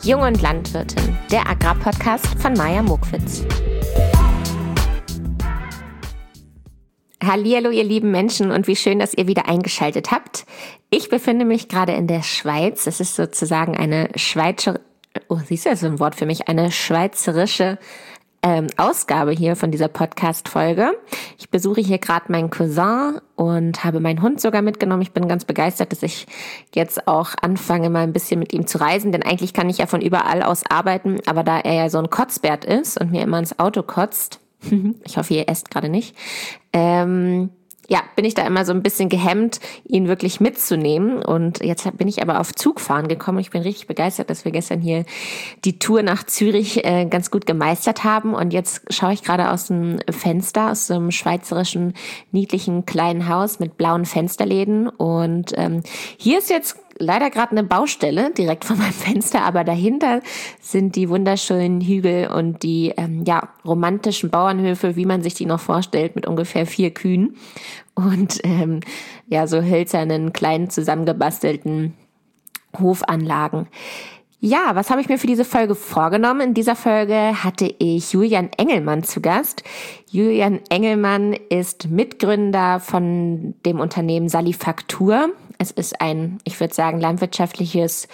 Jung und Landwirtin, der Agrarpodcast von Maja Mokwitz. Hallihallo, ihr lieben Menschen, und wie schön, dass ihr wieder eingeschaltet habt. Ich befinde mich gerade in der Schweiz. Es ist sozusagen eine schweizerische Ausgabe hier von dieser Podcast-Folge. Ich besuche hier gerade meinen Cousin und habe meinen Hund sogar mitgenommen. Ich bin ganz begeistert, dass ich jetzt auch anfange, mal ein bisschen mit ihm zu reisen, denn eigentlich kann ich ja von überall aus arbeiten, aber da er ja so ein Kotzbert ist und mir immer ins Auto kotzt, ich hoffe, ihr esst gerade nicht, bin ich da immer so ein bisschen gehemmt, ihn wirklich mitzunehmen. Und jetzt bin ich aber auf Zugfahren gekommen. Ich bin richtig begeistert, dass wir gestern hier die Tour nach Zürich ganz gut gemeistert haben. Und jetzt schaue ich gerade aus dem Fenster, aus so einem schweizerischen, niedlichen kleinen Haus mit blauen Fensterläden. Und hier ist jetzt leider gerade eine Baustelle direkt vor meinem Fenster, aber dahinter sind die wunderschönen Hügel und die romantischen Bauernhöfe, wie man sich die noch vorstellt, mit ungefähr 4 Kühen und so hölzernen, kleinen, zusammengebastelten Hofanlagen. Ja, was habe ich mir für diese Folge vorgenommen? In dieser Folge hatte ich Julian Engelmann zu Gast. Julian Engelmann ist Mitgründer von dem Unternehmen Salifaktur. Es ist ein, ich würde sagen, landwirtschaftliches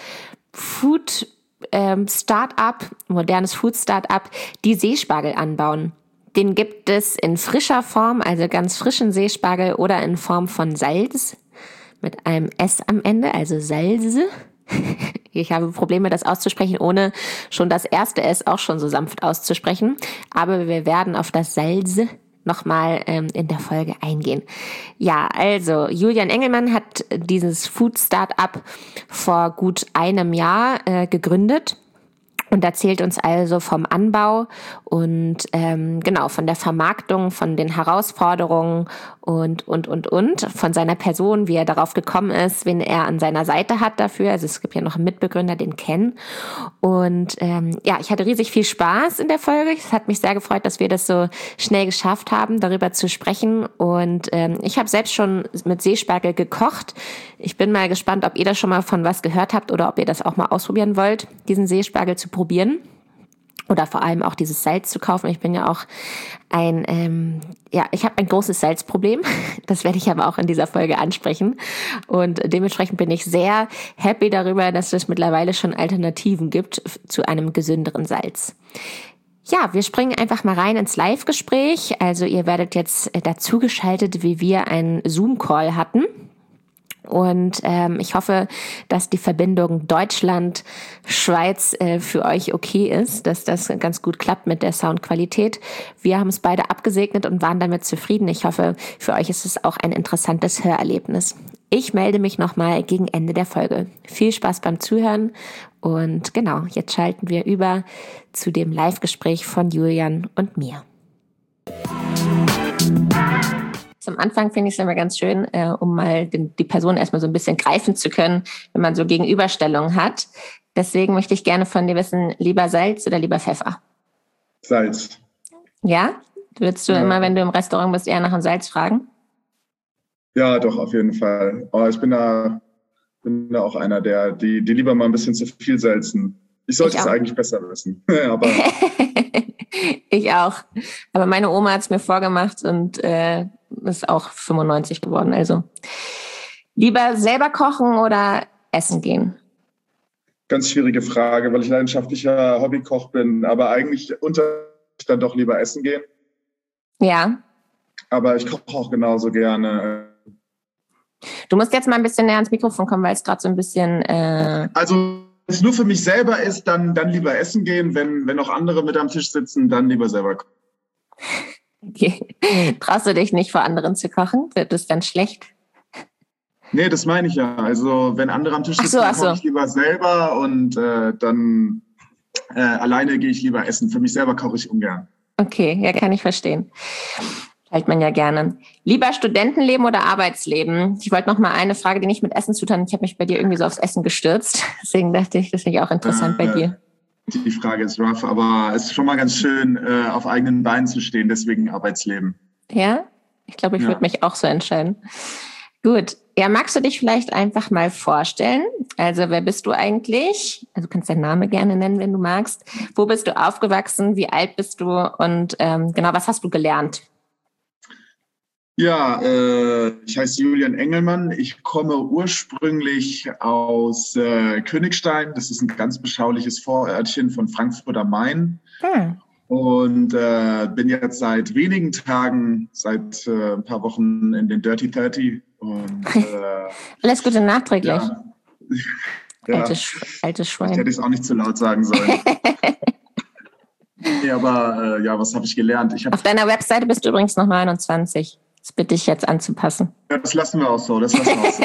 modernes Food-Startup, die Seespargel anbauen. Den gibt es in frischer Form, also ganz frischen Seespargel, oder in Form von Salz mit einem S am Ende, also Salze. Ich habe Probleme, das auszusprechen, ohne schon das erste S auch schon so sanft auszusprechen. Aber wir werden auf das Salze nochmal in der Folge eingehen. Ja, also Julian Engelmann hat dieses Food-Startup vor gut einem Jahr gegründet. Und erzählt uns also vom Anbau und von der Vermarktung, von den Herausforderungen und von seiner Person, wie er darauf gekommen ist, wen er an seiner Seite hat dafür. Also es gibt ja noch einen Mitbegründer, den Ken. Und ich hatte riesig viel Spaß in der Folge. Es hat mich sehr gefreut, dass wir das so schnell geschafft haben, darüber zu sprechen. Und ich habe selbst schon mit Seespargel gekocht. Ich bin mal gespannt, ob ihr da schon mal von was gehört habt oder ob ihr das auch mal ausprobieren wollt, diesen Seespargel zu probieren oder vor allem auch dieses Salz zu kaufen. Ich bin ja auch ich habe ein großes Salzproblem. Das werde ich aber auch in dieser Folge ansprechen. Und dementsprechend bin ich sehr happy darüber, dass es mittlerweile schon Alternativen gibt zu einem gesünderen Salz. Ja, wir springen einfach mal rein ins Live-Gespräch. Also ihr werdet jetzt dazugeschaltet, wie wir einen Zoom-Call hatten. Und ich hoffe, dass die Verbindung Deutschland-Schweiz für euch okay ist, dass das ganz gut klappt mit der Soundqualität. Wir haben es beide abgesegnet und waren damit zufrieden. Ich hoffe, für euch ist es auch ein interessantes Hörerlebnis. Ich melde mich nochmal gegen Ende der Folge. Viel Spaß beim Zuhören und genau, jetzt schalten wir über zu dem Live-Gespräch von Julian und mir. Zum Anfang finde ich es immer ganz schön, um mal die Person erstmal so ein bisschen greifen zu können, wenn man so Gegenüberstellungen hat. Deswegen möchte ich gerne von dir wissen, lieber Salz oder lieber Pfeffer? Salz. Ja? Würdest du immer, wenn du im Restaurant bist, eher nach dem Salz fragen? Ja, doch, auf jeden Fall. Aber ich bin da auch einer, die lieber mal ein bisschen zu viel salzen. Ich sollte es eigentlich besser wissen. Aber ich auch. Aber meine Oma hat es mir vorgemacht und ist auch 95 geworden. Also lieber selber kochen oder essen gehen? Ganz schwierige Frage, weil ich leidenschaftlicher Hobbykoch bin. Aber eigentlich dann doch lieber essen gehen. Ja. Aber ich koche auch genauso gerne. Du musst jetzt mal ein bisschen näher ans Mikrofon kommen, weil es gerade so ein bisschen... Also wenn es nur für mich selber ist, dann lieber essen gehen. Wenn auch andere mit am Tisch sitzen, dann lieber selber kochen. Okay. Traust du dich nicht vor anderen zu kochen? Wird das dann schlecht? Nee, das meine ich ja. Also wenn andere am Tisch sitzen, dann koche ich lieber selber und dann alleine gehe ich lieber essen. Für mich selber koche ich ungern. Okay, ja, kann ich verstehen. Hält man ja gerne. Lieber Studentenleben oder Arbeitsleben? Ich wollte noch mal eine Frage, die nicht mit Essen zu tun hat. Ich habe mich bei dir irgendwie so aufs Essen gestürzt. Deswegen dachte ich, das finde ich auch interessant bei dir. Die Frage ist rough, aber es ist schon mal ganz schön, auf eigenen Beinen zu stehen. Deswegen Arbeitsleben. Ja? Ich glaube, ich würde mich auch so entscheiden. Gut. Ja, magst du dich vielleicht einfach mal vorstellen? Also, wer bist du eigentlich? Also, du kannst deinen Namen gerne nennen, wenn du magst. Wo bist du aufgewachsen? Wie alt bist du? Und genau, was hast du gelernt? Ja, ich heiße Julian Engelmann. Ich komme ursprünglich aus Königstein. Das ist ein ganz beschauliches Vorörtchen von Frankfurt am Main. Hm. Und bin jetzt seit wenigen Tagen, seit ein paar Wochen in den Dirty 30. Und, Alles Gute nachträglich. Ja, ja, altes Schwein. Vielleicht hätte ich es auch nicht zu laut sagen sollen. Nee, aber ja, was habe ich gelernt? Auf deiner Webseite bist du übrigens noch 29. Das bitte ich jetzt anzupassen. Ja, das lassen wir auch so. Das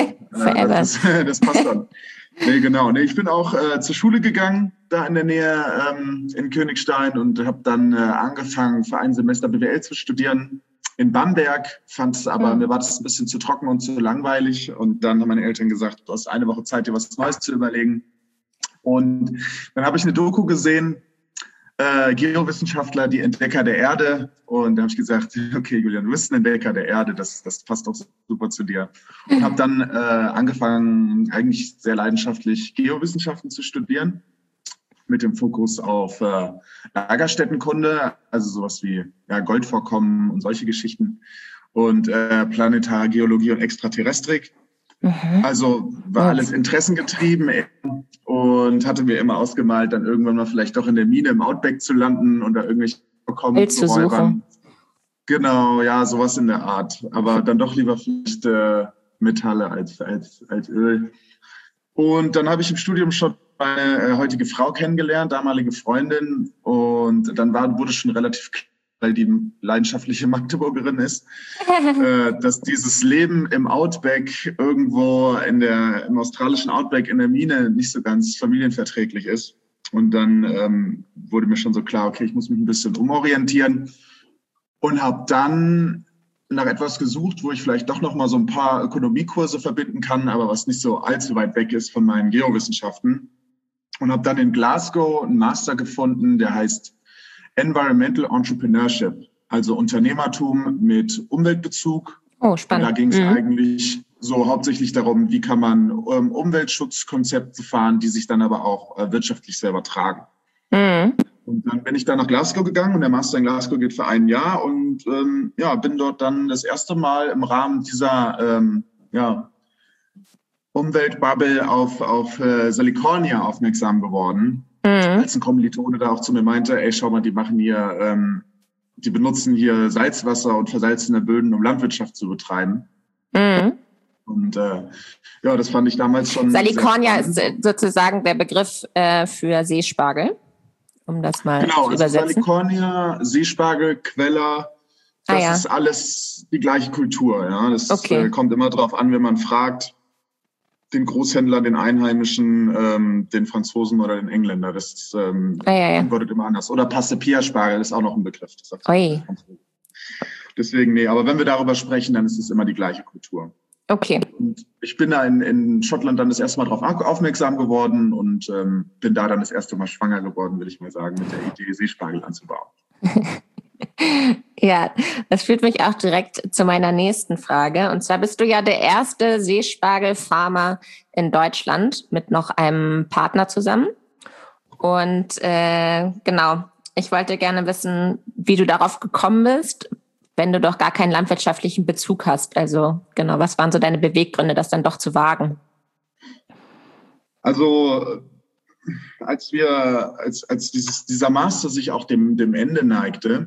passt dann. Nee, genau. Nee, ich bin auch zur Schule gegangen, da in der Nähe in Königstein und habe dann angefangen, für ein Semester BWL zu studieren in Bamberg. Fand es aber, mir war das ein bisschen zu trocken und zu langweilig. Und dann haben meine Eltern gesagt, du hast eine Woche Zeit, dir was Neues zu überlegen. Und dann habe ich eine Doku gesehen, Geowissenschaftler, die Entdecker der Erde. Und da habe ich gesagt, okay, Julian, du bist ein Entdecker der Erde, das passt auch super zu dir. Und habe dann angefangen, eigentlich sehr leidenschaftlich Geowissenschaften zu studieren, mit dem Fokus auf Lagerstättenkunde, also sowas wie Goldvorkommen und solche Geschichten. Und Planetargeologie und Extraterrestrik. Also war alles interessengetrieben und hatte mir immer ausgemalt, dann irgendwann mal vielleicht doch in der Mine im Outback zu landen und da irgendwelche Vorkommen zu räubern. Genau, ja, sowas in der Art. Aber dann doch lieber vielleicht Metalle als Öl. Und dann habe ich im Studium schon meine heutige Frau kennengelernt, damalige Freundin. Und dann wurde schon relativ klar, weil die leidenschaftliche Magdeburgerin ist, dass dieses Leben im Outback irgendwo im australischen Outback in der Mine nicht so ganz familienverträglich ist. Und dann wurde mir schon so klar, okay, ich muss mich ein bisschen umorientieren und habe dann nach etwas gesucht, wo ich vielleicht doch noch mal so ein paar Ökonomiekurse verbinden kann, aber was nicht so allzu weit weg ist von meinen Geowissenschaften. Und habe dann in Glasgow einen Master gefunden, der heißt Environmental Entrepreneurship, also Unternehmertum mit Umweltbezug. Oh, spannend. Und da ging es eigentlich so hauptsächlich darum, wie kann man Umweltschutzkonzepte fahren, die sich dann aber auch wirtschaftlich selber tragen. Und dann bin ich da nach Glasgow gegangen und der Master in Glasgow geht für ein Jahr und bin dort dann das erste Mal im Rahmen dieser Umweltbubble auf Salicornia aufmerksam geworden. Als ein Kommilitone da auch zu mir meinte, ey, schau mal, die machen hier, die benutzen hier Salzwasser und versalzene Böden, um Landwirtschaft zu betreiben. Und das fand ich damals schon. Salicornia ist sozusagen der Begriff für Seespargel, um das mal zu übersetzen. Also Salicornia, Seespargel, Queller, das ist alles die gleiche Kultur. Ja? Das kommt immer drauf an, wenn man fragt, den Großhändler, den Einheimischen, den Franzosen oder den Engländer. Das antwortet immer anders. Oder Passe-Pia-Spargel ist auch noch ein Begriff. Deswegen, nee, aber wenn wir darüber sprechen, dann ist es immer die gleiche Kultur. Okay. Und ich bin da in Schottland dann das erste Mal darauf aufmerksam geworden und bin da dann das erste Mal schwanger geworden, würde ich mal sagen, mit der Idee, Seespargel anzubauen. Ja, das führt mich auch direkt zu meiner nächsten Frage. Und zwar bist du ja der erste Seespargelfarmer in Deutschland mit noch einem Partner zusammen. Und genau, ich wollte gerne wissen, wie du darauf gekommen bist, wenn du doch gar keinen landwirtschaftlichen Bezug hast. Also genau, was waren so deine Beweggründe, das dann doch zu wagen? Also als dieser Master sich auch dem Ende neigte,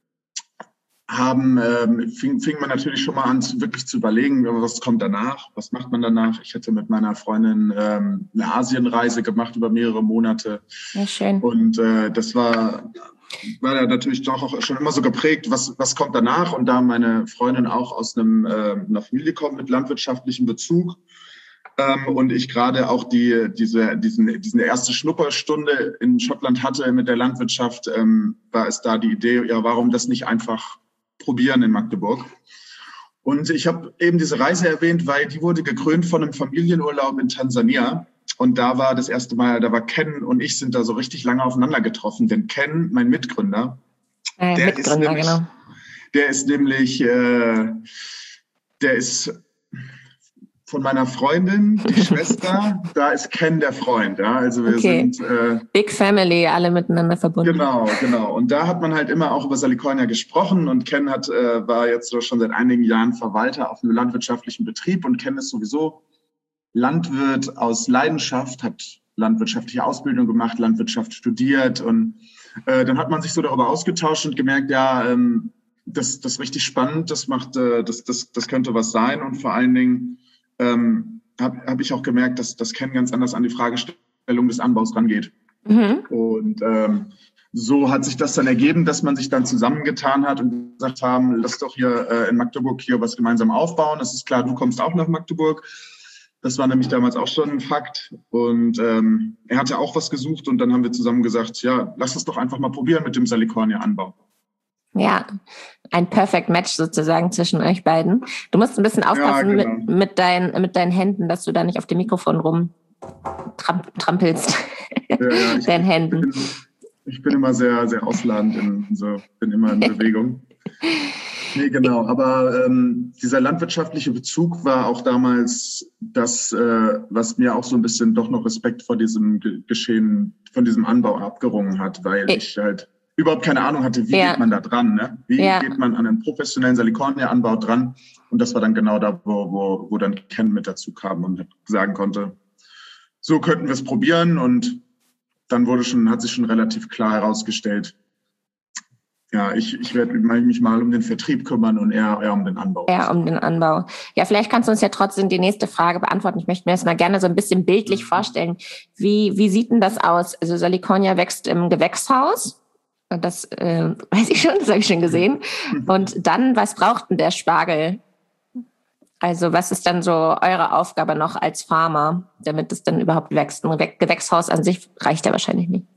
fing man natürlich schon mal an, wirklich zu überlegen, was kommt danach, was macht man danach. Ich hatte mit meiner Freundin eine Asienreise gemacht über mehrere Monate. Ja, schön. Und das war ja natürlich doch auch schon immer so geprägt, was kommt danach. Und da meine Freundin auch aus einer Familie kommt mit landwirtschaftlichem Bezug, und ich gerade auch diese erste Schnupperstunde in Schottland hatte mit der Landwirtschaft, war es da die Idee, ja, warum das nicht einfach probieren in Magdeburg? Und ich habe eben diese Reise erwähnt, weil die wurde gekrönt von einem Familienurlaub in Tansania. Und da war das erste Mal, da war Ken und ich sind da so richtig lange aufeinander getroffen. Denn Ken, mein Mitgründer, der ist Von meiner Freundin, die Schwester, da ist Ken der Freund. Ja? Also wir sind Big Family, alle miteinander verbunden. Genau. Und da hat man halt immer auch über Salicornia gesprochen und Ken war jetzt so schon seit einigen Jahren Verwalter auf einem landwirtschaftlichen Betrieb und Ken ist sowieso Landwirt aus Leidenschaft, hat landwirtschaftliche Ausbildung gemacht, Landwirtschaft studiert und dann hat man sich so darüber ausgetauscht und gemerkt, ja, das ist richtig spannend, das könnte was sein und vor allen Dingen hab ich auch gemerkt, dass Ken ganz anders an die Fragestellung des Anbaus rangeht. Und so hat sich das dann ergeben, dass man sich dann zusammengetan hat und gesagt haben, lass doch hier in Magdeburg hier was gemeinsam aufbauen. Das ist klar, du kommst auch nach Magdeburg. Das war nämlich damals auch schon ein Fakt. Und er hatte auch was gesucht und dann haben wir zusammen gesagt, ja, lass es doch einfach mal probieren mit dem Salicornia-Anbau. Ja, ein Perfect Match sozusagen zwischen euch beiden. Du musst ein bisschen aufpassen mit deinen Händen, dass du da nicht auf dem Mikrofon rumtrampelst. Deinen Händen. Ich bin immer sehr, sehr ausladend, bin immer in Bewegung. Nee, genau. Aber dieser landwirtschaftliche Bezug war auch damals das, was mir auch so ein bisschen doch noch Respekt vor diesem Geschehen, von diesem Anbau abgerungen hat, weil ich halt überhaupt keine Ahnung hatte, wie geht man da dran, ne? Wie geht man an einen professionellen Salicornia-Anbau dran? Und das war dann genau da, wo dann Ken mit dazu kam und sagen konnte, so könnten wir es probieren. Und dann hat sich schon relativ klar herausgestellt, ja, ich werde mich mal um den Vertrieb kümmern und er um den Anbau. Ja, um den Anbau. Ja, vielleicht kannst du uns ja trotzdem die nächste Frage beantworten. Ich möchte mir das mal gerne so ein bisschen bildlich vorstellen. Wie sieht denn das aus? Also Salicornia wächst im Gewächshaus. Das weiß ich schon, das habe ich schon gesehen. Und dann, was braucht denn der Spargel? Also was ist dann so eure Aufgabe noch als Farmer, damit es dann überhaupt wächst? Ein Gewächshaus an sich reicht ja wahrscheinlich nicht.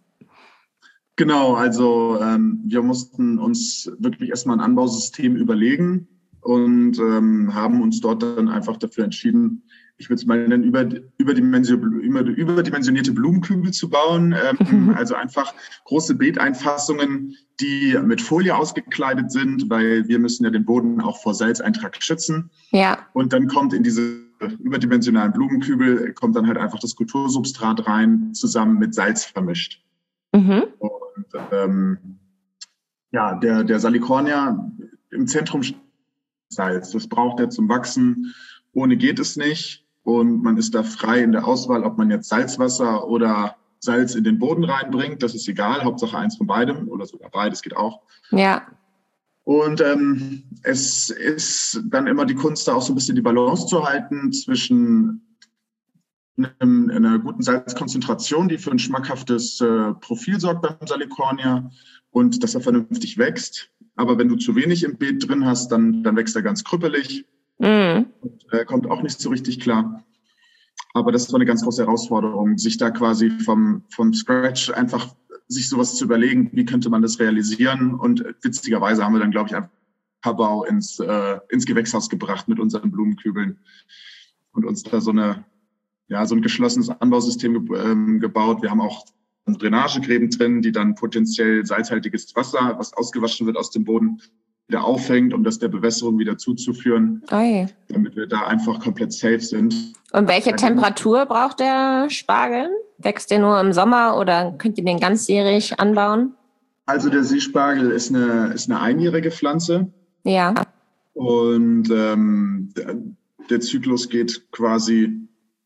Genau, also wir mussten uns wirklich erstmal ein Anbausystem überlegen und haben uns dort dann einfach dafür entschieden, ich würde es mal nennen, überdimensionierte Blumenkübel zu bauen. Also einfach große Beeteinfassungen, die mit Folie ausgekleidet sind, weil wir müssen ja den Boden auch vor Salzeintrag schützen. Ja. Und dann kommt in diese überdimensionalen Blumenkübel, kommt dann halt einfach das Kultursubstrat rein, zusammen mit Salz vermischt. Und der Salicornia im Zentrum steht Salz. Das braucht er zum Wachsen. Ohne geht es nicht. Und man ist da frei in der Auswahl, ob man jetzt Salzwasser oder Salz in den Boden reinbringt. Das ist egal. Hauptsache eins von beidem oder sogar beides geht auch. Ja. Und es ist dann immer die Kunst, da auch so ein bisschen die Balance zu halten zwischen einer guten Salzkonzentration, die für ein schmackhaftes Profil sorgt beim Salicornia und dass er vernünftig wächst. Aber wenn du zu wenig im Beet drin hast, dann wächst er ganz krüppelig. Und kommt auch nicht so richtig klar. Aber das war eine ganz große Herausforderung, sich da quasi vom Scratch einfach sich sowas zu überlegen, wie könnte man das realisieren. Und witzigerweise haben wir dann, glaube ich, einfach Kabau ins Gewächshaus gebracht mit unseren Blumenkübeln und uns da so ein geschlossenes Anbausystem gebaut. Wir haben auch Drainagegräben drin, die dann potenziell salzhaltiges Wasser, was ausgewaschen wird aus dem Boden, wieder auffängt, um das der Bewässerung wieder zuzuführen, damit wir da einfach komplett safe sind. Und welche Temperatur braucht der Spargel? Wächst der nur im Sommer oder könnt ihr den ganzjährig anbauen? Also der Seespargel ist eine einjährige Pflanze. Ja. Und der Zyklus geht quasi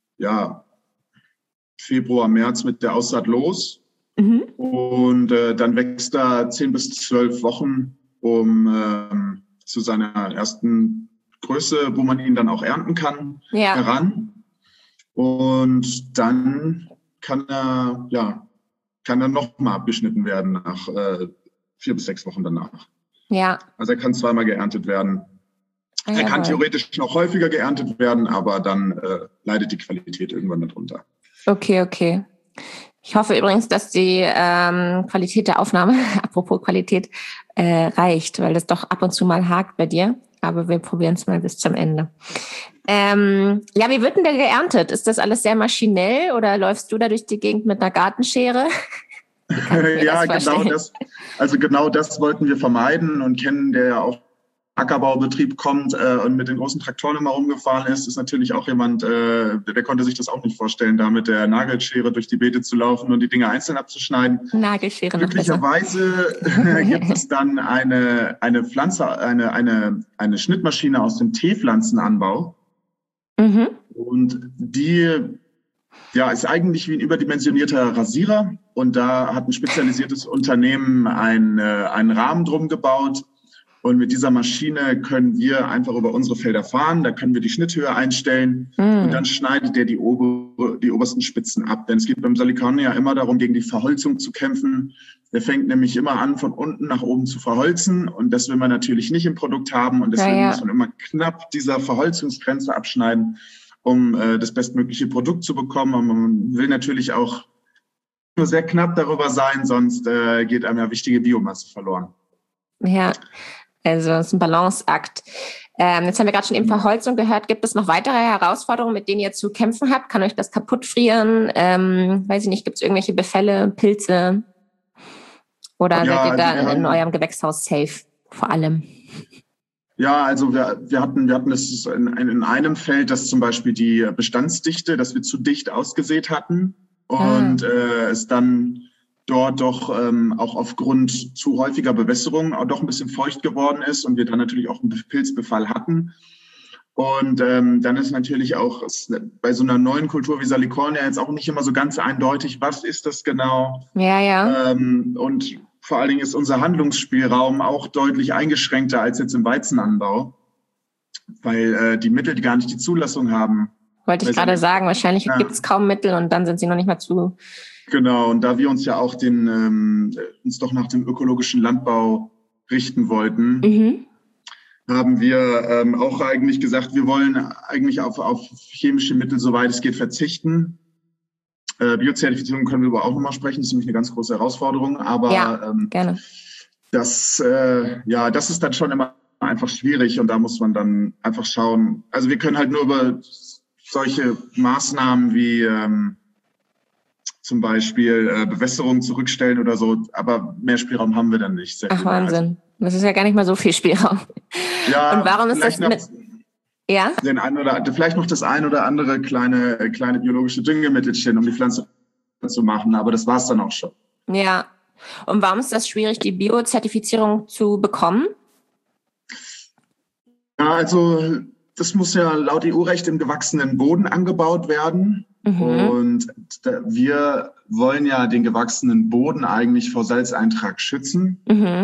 Februar, März mit der Aussaat los. Und dann wächst er 10 bis 12 Wochen zu seiner ersten Größe, wo man ihn dann auch ernten kann, heran. Und dann kann er nochmal abgeschnitten werden nach 4 bis 6 Wochen danach. Ja. Also er kann zweimal geerntet werden. Er kann theoretisch noch häufiger geerntet werden, aber dann leidet die Qualität irgendwann darunter. Okay. Ich hoffe übrigens, dass die Qualität der Aufnahme, apropos Qualität, reicht, weil das doch ab und zu mal hakt bei dir. Aber wir probieren es mal bis zum Ende. Wie wird denn der geerntet? Ist das alles sehr maschinell oder läufst du da durch die Gegend mit einer Gartenschere? Ja, genau das wollten wir vermeiden und kennen, der ja auch Ackerbaubetrieb kommt und mit den großen Traktoren immer rumgefahren ist natürlich auch jemand, der konnte sich das auch nicht vorstellen, da mit der Nagelschere durch die Beete zu laufen und die Dinge einzeln abzuschneiden. Nagelschere noch besser. Glücklicherweise gibt es dann eine Schnittmaschine aus dem Teepflanzenanbau. Mhm. Und die ist eigentlich wie ein überdimensionierter Rasierer. Und da hat ein spezialisiertes Unternehmen einen Rahmen drum gebaut. Und mit dieser Maschine können wir einfach über unsere Felder fahren. Da können wir die Schnitthöhe einstellen. Und dann schneidet der die obersten Spitzen ab. Denn es geht beim Salicaner ja immer darum, gegen die Verholzung zu kämpfen. Der fängt nämlich immer an, von unten nach oben zu verholzen. Und das will man natürlich nicht im Produkt haben. Und deswegen muss man immer knapp dieser Verholzungsgrenze abschneiden, um das bestmögliche Produkt zu bekommen. Und man will natürlich auch nur sehr knapp darüber sein, sonst geht einem ja wichtige Biomasse verloren. Ja, also es ist ein Balanceakt. Jetzt haben wir gerade schon eben Verholzung gehört. Gibt es noch weitere Herausforderungen, mit denen ihr zu kämpfen habt? Kann euch das kaputt frieren? Weiß ich nicht, gibt es irgendwelche Befälle, Pilze? Oder seid ihr da in eurem Gewächshaus safe vor allem? Ja, also wir hatten das in einem Feld, das zum Beispiel die Bestandsdichte, dass wir zu dicht ausgesät hatten und es dann dort doch auch aufgrund zu häufiger Bewässerung auch doch ein bisschen feucht geworden ist und wir dann natürlich auch einen Pilzbefall hatten. Und dann ist natürlich auch bei so einer neuen Kultur wie Salicornia jetzt auch nicht immer so ganz eindeutig, was ist das genau? Ja. Und vor allen Dingen ist unser Handlungsspielraum auch deutlich eingeschränkter als jetzt im Weizenanbau, weil die Mittel, die gar nicht die Zulassung haben. Wollte ich gerade sagen, wahrscheinlich gibt es kaum Mittel und dann sind sie noch nicht mal zu. Genau, und da wir uns ja auch uns doch nach dem ökologischen Landbau richten wollten, haben wir auch eigentlich gesagt, wir wollen eigentlich auf chemische Mittel, soweit es geht, verzichten. Biozertifizierung können wir aber auch nochmal sprechen, das ist nämlich eine ganz große Herausforderung, aber gerne. Das ist dann schon immer einfach schwierig und da muss man dann einfach schauen. Also wir können halt nur über solche Maßnahmen wie zum Beispiel Bewässerung zurückstellen oder so, aber mehr Spielraum haben wir dann nicht. Ach, Wahnsinn. Das ist ja gar nicht mal so viel Spielraum. Ja, und warum ist das vielleicht noch das ein oder andere kleine biologische Düngemittelchen, um die Pflanze zu machen, aber das war's dann auch schon. Ja. Und warum ist das schwierig, die Biozertifizierung zu bekommen? Ja, also das muss ja laut EU-Recht im gewachsenen Boden angebaut werden. Und wir wollen ja den gewachsenen Boden eigentlich vor Salzeintrag schützen.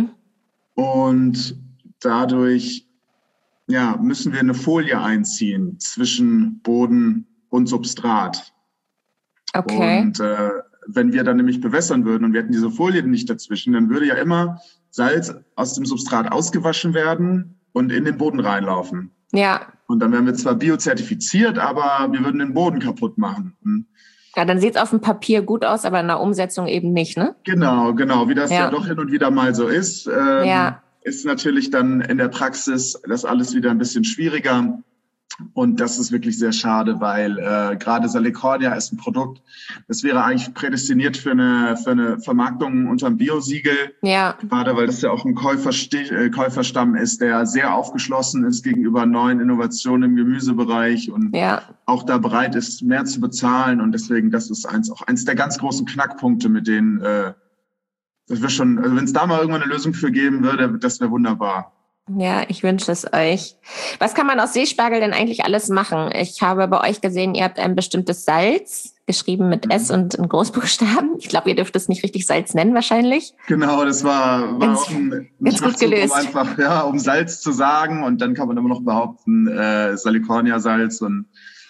Und dadurch müssen wir eine Folie einziehen zwischen Boden und Substrat. Okay. Und wenn wir dann nämlich bewässern würden und wir hätten diese Folie nicht dazwischen, dann würde ja immer Salz aus dem Substrat ausgewaschen werden und in den Boden reinlaufen. Ja. Und dann wären wir zwar biozertifiziert, aber wir würden den Boden kaputt machen. Ja, dann sieht es auf dem Papier gut aus, aber in der Umsetzung eben nicht, ne? Genau. Wie das ja doch hin und wieder mal so ist, ist natürlich dann in der Praxis das alles wieder ein bisschen schwieriger. Und das ist wirklich sehr schade, weil gerade Salicornia ist ein Produkt, das wäre eigentlich prädestiniert für eine Vermarktung unter dem Biosiegel. Ja. Gerade weil das ja auch ein Käuferstamm ist, der sehr aufgeschlossen ist gegenüber neuen Innovationen im Gemüsebereich und auch da bereit ist, mehr zu bezahlen. Und deswegen, das ist eins der ganz großen Knackpunkte, mit denen das wäre schon, also wenn es da mal irgendwann eine Lösung für geben würde, das wäre wunderbar. Ja, ich wünsche es euch. Was kann man aus Seespargel denn eigentlich alles machen? Ich habe bei euch gesehen, ihr habt ein bestimmtes Salz, geschrieben mit S und in Großbuchstaben. Ich glaube, ihr dürft es nicht richtig Salz nennen wahrscheinlich. Genau, das war auch ein gut gelöst. Um einfach, um Salz zu sagen und dann kann man immer noch behaupten, Salicornia-Salz und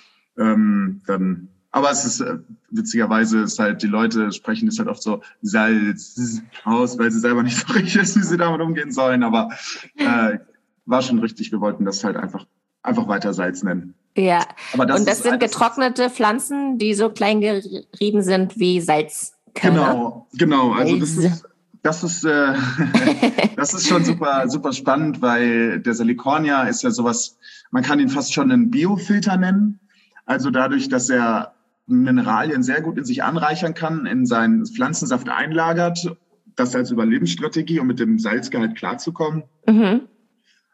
dann... Aber es ist witzigerweise ist halt, die Leute sprechen das halt oft so Salz aus, weil sie selber nicht so richtig wissen, wie sie damit umgehen sollen. Aber war schon richtig, wir wollten das halt einfach weiter Salz nennen. Ja, aber das sind getrocknete Pflanzen, die so klein gerieben sind wie Salzkörner. Genau. Also das ist schon super, super spannend, weil der Salicornia ist ja sowas, man kann ihn fast schon einen Biofilter nennen. Also dadurch, dass er Mineralien sehr gut in sich anreichern kann, in seinen Pflanzensaft einlagert, das als Überlebensstrategie, um mit dem Salzgehalt klarzukommen.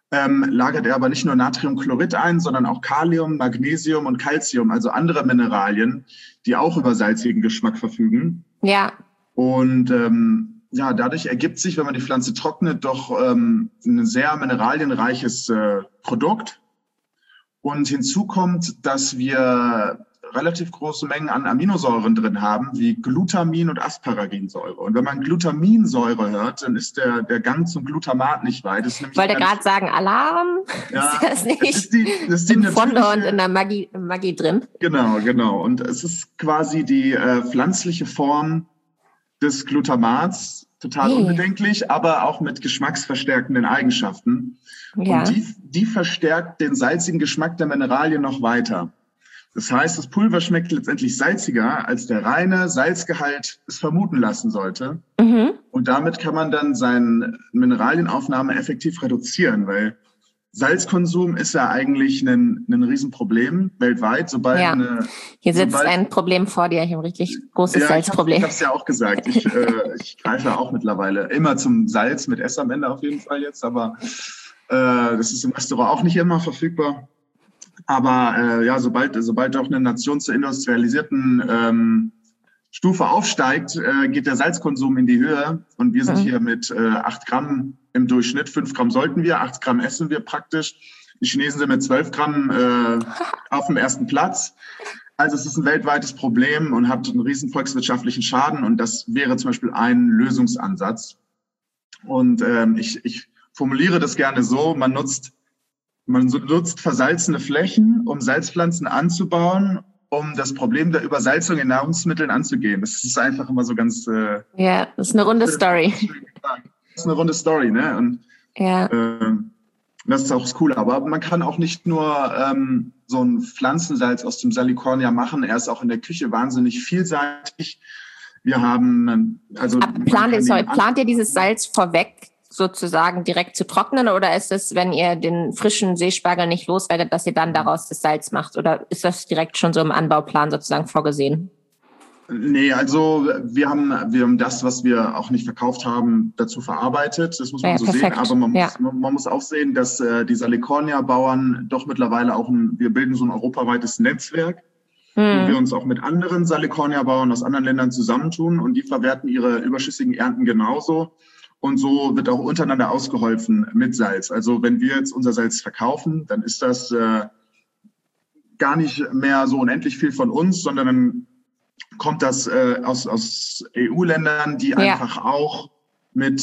lagert er aber nicht nur Natriumchlorid ein, sondern auch Kalium, Magnesium und Calcium, also andere Mineralien, die auch über salzigen Geschmack verfügen. Ja. Und ja, dadurch ergibt sich, wenn man die Pflanze trocknet, doch ein sehr mineralienreiches Produkt. Und hinzu kommt, dass wir relativ große Mengen an Aminosäuren drin haben, wie Glutamin und Asparaginsäure. Und wenn man Glutaminsäure hört, dann ist der Gang zum Glutamat nicht weit. Ich wollte gerade sagen, Alarm. Ja, ist das nicht das ist die im Fondant und natürliche, in der Maggi drin? Genau. Und es ist quasi die pflanzliche Form des Glutamats, total unbedenklich, aber auch mit geschmacksverstärkenden Eigenschaften. Ja. Und die verstärkt den salzigen Geschmack der Mineralien noch weiter. Das heißt, das Pulver schmeckt letztendlich salziger, als der reine Salzgehalt es vermuten lassen sollte. Mhm. Und damit kann man dann seine Mineralienaufnahme effektiv reduzieren, weil Salzkonsum ist ja eigentlich ein Riesenproblem weltweit. Hier sitzt ein Problem vor dir, ich habe ein richtig großes Salzproblem. Ich habe es ja auch gesagt. Ich greife auch mittlerweile immer zum Salz mit S am Ende auf jeden Fall jetzt, aber das ist im Restaurant auch nicht immer verfügbar. Aber sobald auch eine Nation zur industrialisierten Stufe aufsteigt, geht der Salzkonsum in die Höhe. Und wir sind hier mit 8 Gramm im Durchschnitt. 5 Gramm sollten wir, 8 Gramm essen wir praktisch. Die Chinesen sind mit 12 Gramm auf dem ersten Platz. Also es ist ein weltweites Problem und hat einen riesen volkswirtschaftlichen Schaden. Und das wäre zum Beispiel ein Lösungsansatz. Und ich formuliere das gerne so, man nutzt versalzene Flächen, um Salzpflanzen anzubauen, um das Problem der Übersalzung in Nahrungsmitteln anzugehen. Das ist einfach immer so ganz... ja, das ist eine runde Story. Das ist eine runde Story, ne? Und das ist auch das Coole. Aber man kann auch nicht nur so ein Pflanzensalz aus dem Salicornia machen. Er ist auch in der Küche wahnsinnig vielseitig. Wir haben... Plant ihr dieses Salz vorweg sozusagen direkt zu trocknen, oder ist es, wenn ihr den frischen Seespargel nicht loswerdet, dass ihr dann daraus das Salz macht, oder ist das direkt schon so im Anbauplan sozusagen vorgesehen? Nee, also wir haben das, was wir auch nicht verkauft haben, dazu verarbeitet. Das muss man so sehen. Aber man muss auch sehen, dass die Salicornia-Bauern doch mittlerweile wir bilden so ein europaweites Netzwerk, wo wir uns auch mit anderen Salicornia-Bauern aus anderen Ländern zusammentun, und die verwerten ihre überschüssigen Ernten genauso. Und so wird auch untereinander ausgeholfen mit Salz. Also wenn wir jetzt unser Salz verkaufen, dann ist das gar nicht mehr so unendlich viel von uns, sondern dann kommt das aus EU-Ländern, die einfach auch mit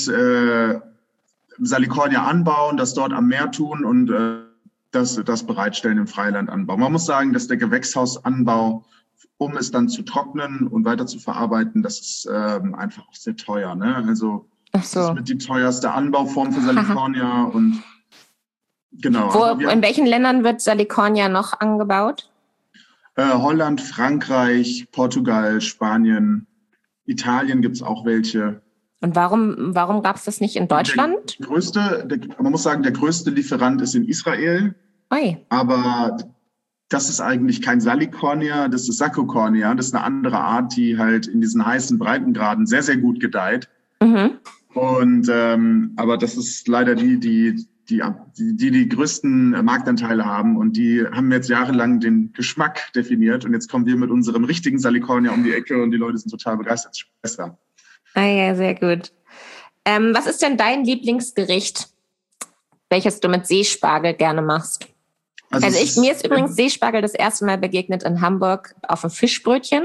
Salicornia anbauen, das dort am Meer tun und das bereitstellen im Freilandanbau. Man muss sagen, dass der Gewächshausanbau, um es dann zu trocknen und weiter zu verarbeiten, das ist einfach auch sehr teuer, ne? Also das ist mit die teuerste Anbauform für Salicornia. Und genau. In welchen Ländern wird Salicornia noch angebaut? Holland, Frankreich, Portugal, Spanien, Italien gibt es auch welche. Und warum gab es das nicht in Deutschland? Man muss sagen, der größte Lieferant ist in Israel. Oi. Aber das ist eigentlich kein Salicornia, das ist Saccocornia. Das ist eine andere Art, die halt in diesen heißen Breitengraden sehr, sehr gut gedeiht. Mhm. Und aber das ist leider die größten Marktanteile haben, und die haben jetzt jahrelang den Geschmack definiert, und jetzt kommen wir mit unserem richtigen Salicornia um die Ecke und die Leute sind total begeistert. Besser. Ah ja, sehr gut. Was ist denn dein Lieblingsgericht, welches du mit Seespargel gerne machst? Mir ist übrigens Seespargel das erste Mal begegnet in Hamburg auf einem Fischbrötchen.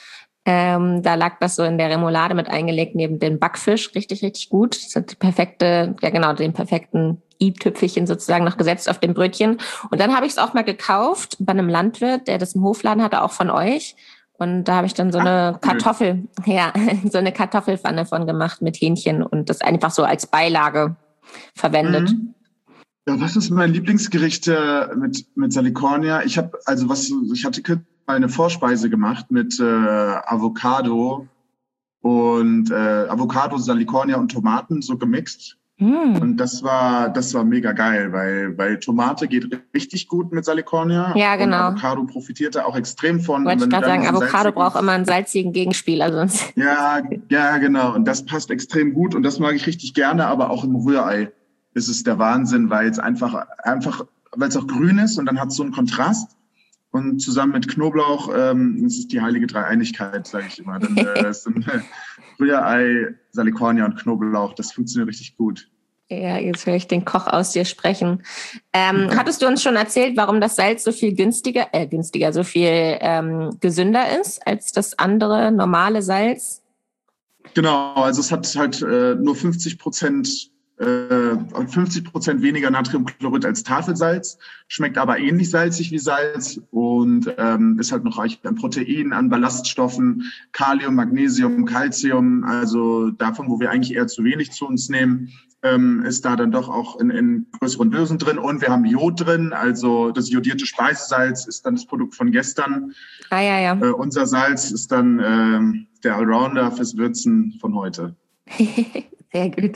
Da lag das so in der Remoulade mit eingelegt neben dem Backfisch. Richtig, richtig gut. Das hat den perfekten i-Tüpfelchen sozusagen noch gesetzt auf dem Brötchen. Und dann habe ich es auch mal gekauft bei einem Landwirt, der das im Hofladen hatte, auch von euch. Und da habe ich dann so eine Kartoffelpfanne von gemacht mit Hähnchen und das einfach so als Beilage verwendet. Mhm. Ja, was ist mein Lieblingsgericht mit Salicornia? Ich hatte mal eine Vorspeise gemacht mit Avocado und Avocado, Salicornia und Tomaten so gemixt. Und das war mega geil, weil Tomate geht richtig gut mit Salicornia. Ja, genau. Und Avocado profitiert da auch extrem von. Wollte ich gerade sagen, Avocado braucht immer einen salzigen Gegenspieler sonst. Ja, genau. Und das passt extrem gut und das mag ich richtig gerne, aber auch im Rührei. ist es der Wahnsinn, weil es einfach, weil es auch grün ist und dann hat es so einen Kontrast. Und zusammen mit Knoblauch ist es die heilige Dreieinigkeit, sage ich immer. Dann ist dann Rührei, Salicornia und Knoblauch. Das funktioniert richtig gut. Ja, jetzt höre ich den Koch aus dir sprechen. Hattest du uns schon erzählt, warum das Salz so viel so viel gesünder ist als das andere normale Salz? Genau, also es hat halt nur 50% weniger Natriumchlorid als Tafelsalz, schmeckt aber ähnlich salzig wie Salz und ist halt noch reich an Proteinen, an Ballaststoffen, Kalium, Magnesium, Calcium, also davon, wo wir eigentlich eher zu wenig zu uns nehmen, ist da dann doch auch in größeren Dosen drin. Und wir haben Jod drin, also das jodierte Speisesalz ist dann das Produkt von gestern. Ja. Unser Salz ist dann der Allrounder fürs Würzen von heute. Sehr gut.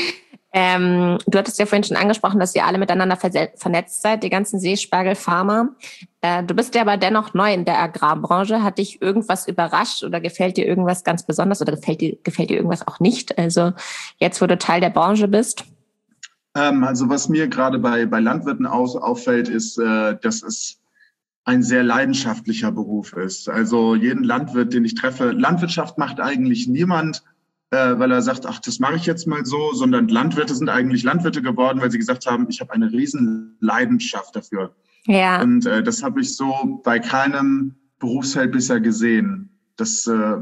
Du hattest ja vorhin schon angesprochen, dass ihr alle miteinander vernetzt seid, die ganzen Seespargelfarmer. Du bist ja aber dennoch neu in der Agrarbranche. Hat dich irgendwas überrascht oder gefällt dir irgendwas ganz besonders oder gefällt dir irgendwas auch nicht? Also jetzt, wo du Teil der Branche bist? Also was mir gerade bei Landwirten auffällt, ist, dass es ein sehr leidenschaftlicher Beruf ist. Also jeden Landwirt, den ich treffe, Landwirtschaft macht eigentlich niemand, weil er sagt, ach, das mache ich jetzt mal so, sondern Landwirte sind eigentlich Landwirte geworden, weil sie gesagt haben, ich habe eine riesen Leidenschaft dafür. Ja. Und das habe ich so bei keinem Berufsfeld bisher gesehen, dass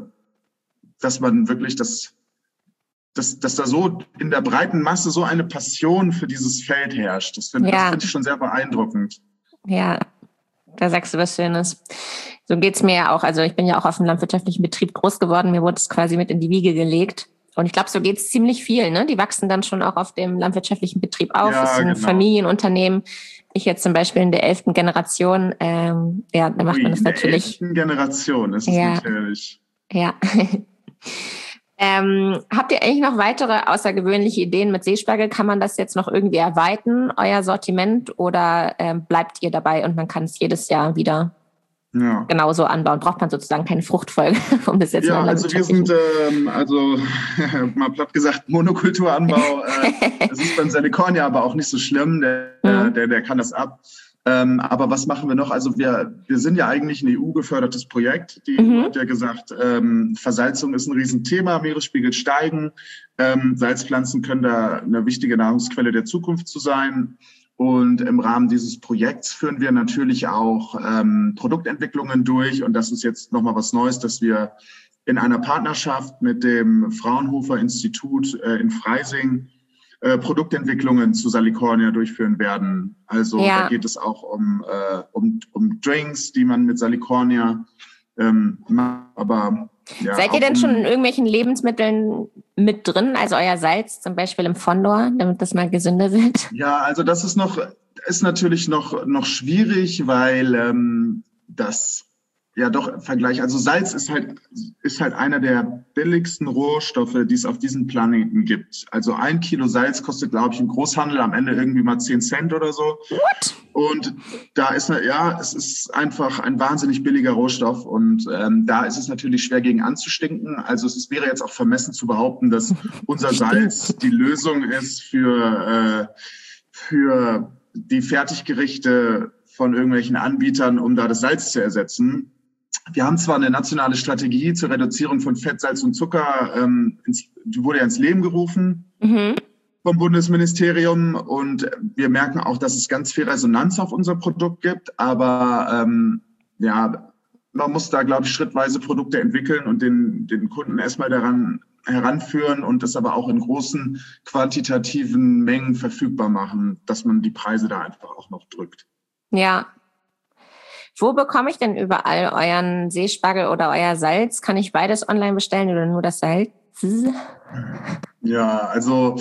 man wirklich dass da so in der breiten Masse so eine Passion für dieses Feld herrscht. Das finde ich schon sehr beeindruckend. Ja, da sagst du was Schönes. So geht's mir ja auch. Also ich bin ja auch auf einem landwirtschaftlichen Betrieb groß geworden. Mir wurde es quasi mit in die Wiege gelegt. Und ich glaube, so geht's ziemlich viel. Ne? Die wachsen dann schon auch auf dem landwirtschaftlichen Betrieb auf. Ja, das ist ein Familienunternehmen. Ich jetzt zum Beispiel in der 11. Generation. Da macht man das natürlich. In der 11. Generation ist es natürlich. Ja. Habt ihr eigentlich noch weitere außergewöhnliche Ideen mit Seespargel? Kann man das jetzt noch irgendwie erweitern, euer Sortiment, oder bleibt ihr dabei und man kann es jedes Jahr wieder genauso anbauen? Braucht man sozusagen keine Fruchtfolge, um das jetzt mal also wir sind, mal platt gesagt, Monokulturanbau. Das ist beim Salicornia aber auch nicht so schlimm, der kann das ab. Aber was machen wir noch? Also wir sind ja eigentlich ein EU-gefördertes Projekt. Die EU hat ja gesagt, Versalzung ist ein Riesenthema, Meeresspiegel steigen. Salzpflanzen können da eine wichtige Nahrungsquelle der Zukunft zu sein. Und im Rahmen dieses Projekts führen wir natürlich auch Produktentwicklungen durch. Und das ist jetzt nochmal was Neues, dass wir in einer Partnerschaft mit dem Fraunhofer Institut in Freising Produktentwicklungen zu Salicornia durchführen werden. Also da geht es auch um Drinks, die man mit Salicornia macht. Aber seid ihr denn schon in irgendwelchen Lebensmitteln mit drin? Also euer Salz zum Beispiel im Fondor, damit das mal gesünder wird? Ja, also das ist natürlich noch schwierig, weil das doch im Vergleich, also Salz ist halt einer der billigsten Rohstoffe, die es auf diesem Planeten gibt. Also 1 Kilo Salz kostet, glaube ich, im Großhandel am Ende irgendwie mal 10 Cent oder so. What? Und da ist, es ist einfach ein wahnsinnig billiger Rohstoff und da ist es natürlich schwer gegen anzustinken. Also es wäre jetzt auch vermessen zu behaupten, dass unser Salz die Lösung ist für die Fertiggerichte von irgendwelchen Anbietern, um da das Salz zu ersetzen. Wir haben zwar eine nationale Strategie zur Reduzierung von Fett, Salz und Zucker, die wurde ja ins Leben gerufen vom Bundesministerium und wir merken auch, dass es ganz viel Resonanz auf unser Produkt gibt, aber man muss da, glaube ich, schrittweise Produkte entwickeln und den Kunden erstmal daran heranführen und das aber auch in großen quantitativen Mengen verfügbar machen, dass man die Preise da einfach auch noch drückt. Ja. Wo bekomme ich denn überall euren Seespargel oder euer Salz? Kann ich beides online bestellen oder nur das Salz? Ja, also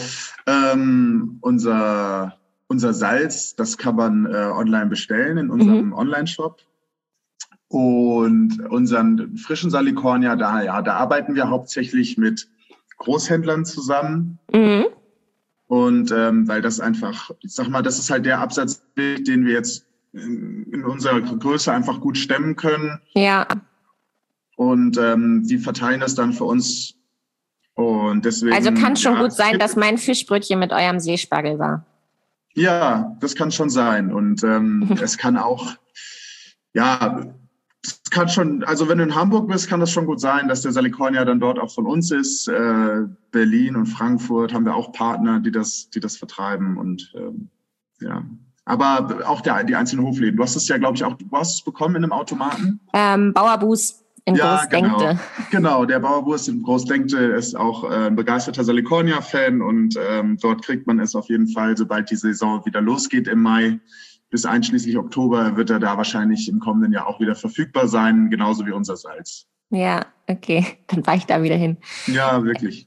unser Salz, das kann man online bestellen in unserem Online-Shop. Und unseren frischen Salicornia, da arbeiten wir hauptsächlich mit Großhändlern zusammen. Und weil das einfach, ich sag mal, das ist halt der Absatzweg, den wir jetzt in unserer Größe einfach gut stemmen können. Ja. Und die verteilen das dann für uns Und deswegen. Also kann schon gut es sein, gibt- dass mein Fischbrötchen mit eurem Seespargel war. Ja, das kann schon sein. Und es kann auch, ja, es kann schon, also wenn du in Hamburg bist, kann das schon gut sein, dass der Salicornia dann dort auch von uns ist. Berlin und Frankfurt haben wir auch Partner, die das vertreiben. Und ja. Aber auch die einzelnen Hofläden. Du hast es ja, glaube ich, auch, du hast es bekommen in einem Automaten. Bauerbus in Großdenkte. Genau, der Bauerbus in Großdenkte ist auch ein begeisterter Salicornia-Fan und dort kriegt man es auf jeden Fall, sobald die Saison wieder losgeht im Mai. Bis einschließlich Oktober wird er da wahrscheinlich im kommenden Jahr auch wieder verfügbar sein, genauso wie unser Salz. Ja, okay, dann war ich da wieder hin. Ja, wirklich.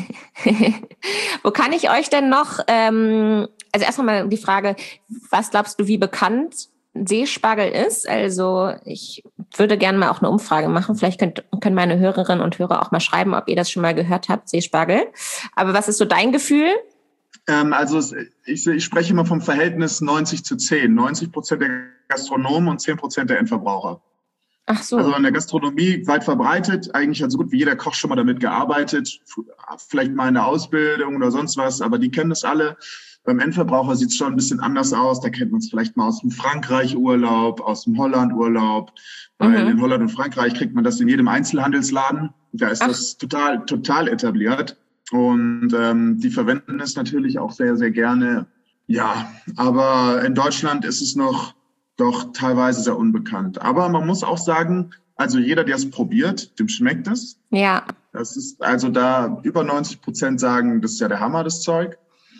Wo kann ich euch denn noch, also erstmal mal die Frage, was glaubst du, wie bekannt Seespargel ist? Also ich würde gerne mal auch eine Umfrage machen. Vielleicht können meine Hörerinnen und Hörer auch mal schreiben, ob ihr das schon mal gehört habt, Seespargel. Aber was ist so dein Gefühl? Also ich spreche immer vom Verhältnis 90:10. 90% der Gastronomen und 10% der Endverbraucher. Ach so. Also in der Gastronomie weit verbreitet. Eigentlich hat so gut wie jeder Koch schon mal damit gearbeitet. Vielleicht mal in der Ausbildung oder sonst was, aber die kennen das alle. Beim Endverbraucher sieht es schon ein bisschen anders aus. Da kennt man es vielleicht mal aus dem Frankreich-Urlaub, aus dem Holland-Urlaub. Weil in Holland und Frankreich kriegt man das in jedem Einzelhandelsladen. Da ist das total etabliert. Und die verwenden es natürlich auch sehr, sehr gerne. Ja, aber in Deutschland ist es noch doch teilweise sehr unbekannt. Aber man muss auch sagen, also jeder, der es probiert, dem schmeckt es. Ja. Das ist also da über 90% sagen, das ist ja der Hammer, das Zeug.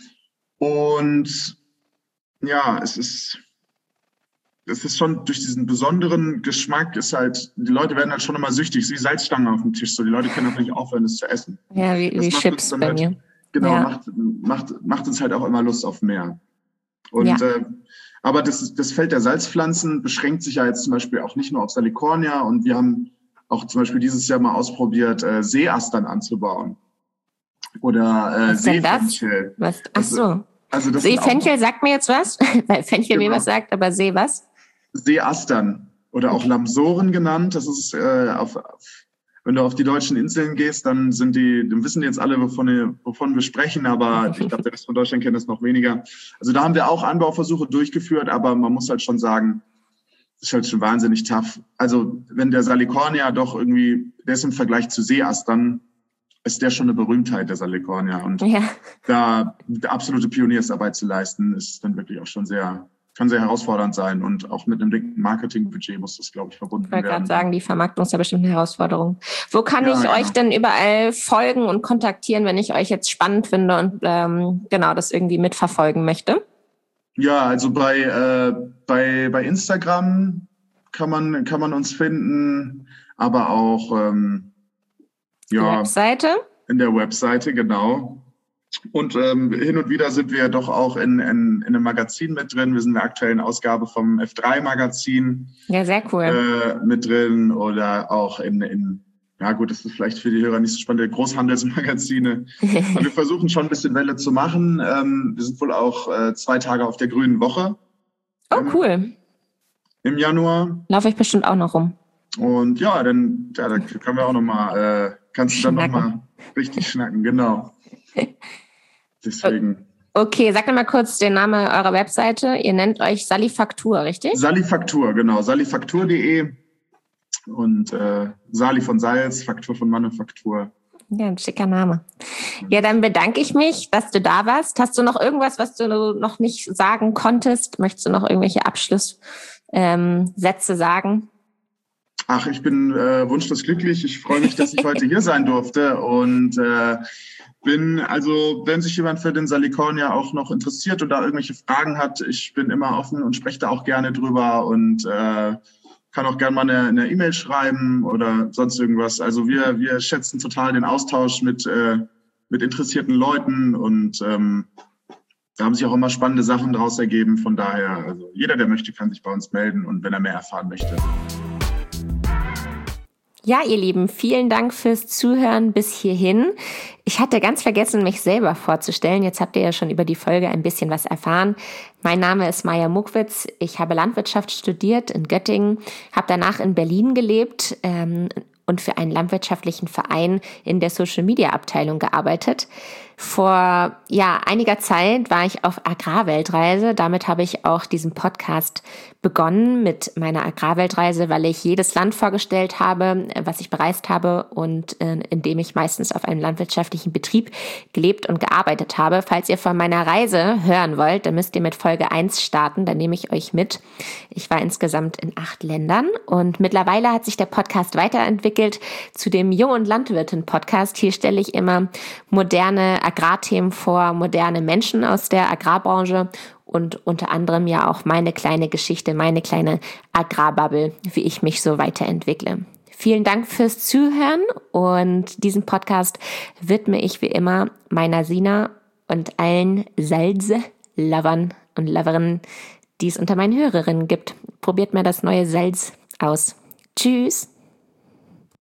Und ja, es ist schon durch diesen besonderen Geschmack ist halt, die Leute werden halt schon immer süchtig, wie Salzstangen auf dem Tisch. So, die Leute können auch nicht aufhören, es zu essen. Ja, wie Chips bei halt, mir. Genau, ja. macht uns halt auch immer Lust auf mehr. Und aber das Feld der Salzpflanzen beschränkt sich ja jetzt zum Beispiel auch nicht nur auf Salicornia. Und wir haben auch zum Beispiel dieses Jahr mal ausprobiert, Seeastern anzubauen. Oder Seefenchel. Was? Ach so. Also Seefenchel sagt mir jetzt was, weil Fenchel mir was sagt, aber See was? Seeastern oder auch Lamsoren genannt. Das ist wenn du auf die deutschen Inseln gehst, dann wissen die jetzt alle, wovon wir sprechen, aber ich glaube, der Rest von Deutschland kennt das noch weniger. Also da haben wir auch Anbauversuche durchgeführt, aber man muss halt schon sagen, das ist halt schon wahnsinnig tough. Also wenn der Salicornia doch irgendwie, der ist im Vergleich zu Seeastern, ist der schon eine Berühmtheit, der Salicornia. Und da absolute Pioniersarbeit zu leisten, ist dann wirklich auch schon kann sehr herausfordernd sein. Und auch mit einem dicken Marketingbudget muss das, glaube ich, verbunden werden. Ich wollte gerade sagen, die Vermarktung ist ja bestimmt eine Herausforderung. Wo kann ich euch denn überall folgen und kontaktieren, wenn ich euch jetzt spannend finde und das irgendwie mitverfolgen möchte? Ja, also bei Instagram kann man uns finden, aber auch die Webseite? In der Webseite, genau. Und hin und wieder sind wir doch auch in einem Magazin mit drin. Wir sind in der aktuellen Ausgabe vom F3-Magazin. Ja, sehr cool. Mit drin oder auch ja gut, das ist vielleicht für die Hörer nicht so spannend, Großhandelsmagazine. Aber wir versuchen schon ein bisschen Welle zu machen. Wir sind wohl auch 2 Tage auf der Grünen Woche. Oh, cool. Im Januar. Laufe ich bestimmt auch noch rum. Und ja, da können wir auch nochmal, kannst du dann nochmal richtig schnacken, genau. Deswegen. Okay, sag mal kurz den Namen eurer Webseite. Ihr nennt euch Salifaktur, richtig? Salifaktur, genau. Salifaktur.de und Sali von Salz, Faktur von Manufaktur. Ja, ein schicker Name. Ja, dann bedanke ich mich, dass du da warst. Hast du noch irgendwas, was du noch nicht sagen konntest? Möchtest du noch irgendwelche Abschlusssätze sagen? Ach, ich bin wunschlos glücklich. Ich freue mich, dass ich heute hier sein durfte und wenn sich jemand für den Salicornia auch noch interessiert und da irgendwelche Fragen hat, ich bin immer offen und spreche da auch gerne drüber und kann auch gerne mal eine E-Mail schreiben oder sonst irgendwas. Also wir schätzen total den Austausch mit interessierten Leuten und da haben sich auch immer spannende Sachen daraus ergeben. Von daher, also jeder, der möchte, kann sich bei uns melden und wenn er mehr erfahren möchte. Ja, ihr Lieben, vielen Dank fürs Zuhören bis hierhin. Ich hatte ganz vergessen, mich selber vorzustellen. Jetzt habt ihr ja schon über die Folge ein bisschen was erfahren. Mein Name ist Maja Muckwitz. Ich habe Landwirtschaft studiert in Göttingen, habe danach in Berlin gelebt und und für einen landwirtschaftlichen Verein in der Social-Media-Abteilung gearbeitet. Vor einiger Zeit war ich auf Agrarweltreise. Damit habe ich auch diesen Podcast begonnen mit meiner Agrarweltreise, weil ich jedes Land vorgestellt habe, was ich bereist habe und in dem ich meistens auf einem landwirtschaftlichen Betrieb gelebt und gearbeitet habe. Falls ihr von meiner Reise hören wollt, dann müsst ihr mit Folge 1 starten, dann nehme ich euch mit. Ich war insgesamt in 8 Ländern und mittlerweile hat sich der Podcast weiterentwickelt zu dem Jung- und Landwirtin-Podcast. Hier stelle ich immer moderne Agrarthemen vor, moderne Menschen aus der Agrarbranche und unter anderem ja auch meine kleine Geschichte, meine kleine Agrarbubble, wie ich mich so weiterentwickle. Vielen Dank fürs Zuhören und diesen Podcast widme ich wie immer meiner Sina und allen Salz-Lovern und Loverinnen, die es unter meinen Hörerinnen gibt. Probiert mal das neue Salz aus. Tschüss!